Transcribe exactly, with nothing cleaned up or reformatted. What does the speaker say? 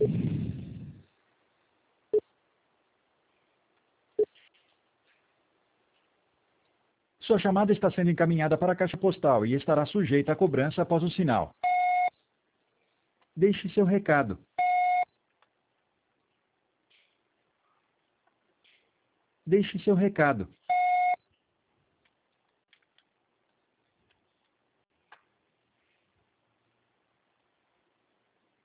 Sua chamada está sendo encaminhada para a caixa postal e estará sujeita a cobrança após o sinal. Deixe seu recado. Deixe seu recado.